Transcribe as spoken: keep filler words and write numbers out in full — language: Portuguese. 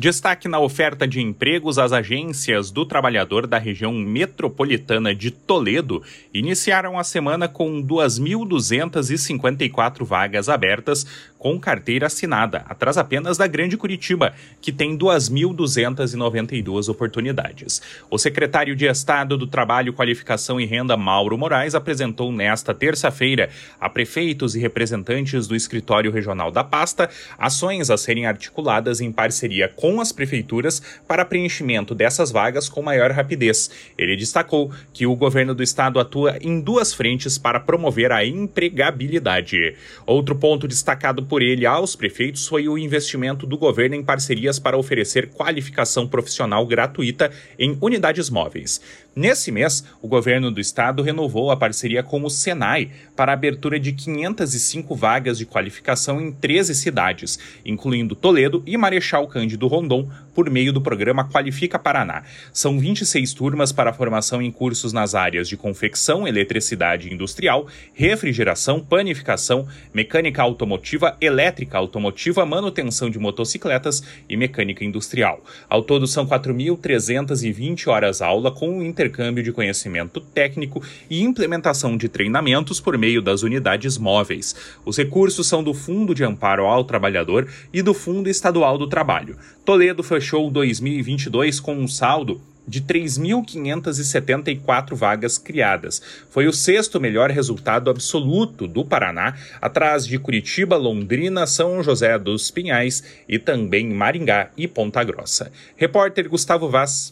Destaque na oferta de empregos, as agências do trabalhador da região metropolitana de Toledo iniciaram a semana com duas mil duzentas e cinquenta e quatro vagas abertas com carteira assinada, atrás apenas da Grande Curitiba, que tem duas mil duzentas e noventa e duas oportunidades. O secretário de Estado do Trabalho, Qualificação e Renda, Mauro Moraes, apresentou nesta terça-feira a prefeitos e representantes do escritório regional da pasta ações a serem articuladas em parceria com com as prefeituras para preenchimento dessas vagas com maior rapidez. Ele destacou que o governo do estado atua em duas frentes para promover a empregabilidade. Outro ponto destacado por ele aos prefeitos foi o investimento do governo em parcerias para oferecer qualificação profissional gratuita em unidades móveis. Nesse mês, o governo do estado renovou a parceria com o Senai para a abertura de quinhentas e cinco vagas de qualificação em treze cidades, incluindo Toledo e Marechal Cândido Rondon, por meio do programa Qualifica Paraná. São vinte e seis turmas para formação em cursos nas áreas de confecção, eletricidade industrial, refrigeração, panificação, mecânica automotiva, elétrica automotiva, manutenção de motocicletas e mecânica industrial. Ao todo, são quatro mil trezentas e vinte horas aula com o intercâmbio de conhecimento técnico e implementação de treinamentos por meio das unidades móveis. Os recursos são do Fundo de Amparo ao Trabalhador e do Fundo Estadual do Trabalho. Toledo fechou dois mil e vinte e dois com um saldo de três mil quinhentas e setenta e quatro vagas criadas. Foi o sexto melhor resultado absoluto do Paraná, atrás de Curitiba, Londrina, São José dos Pinhais e também Maringá e Ponta Grossa. Repórter Gustavo Vaz.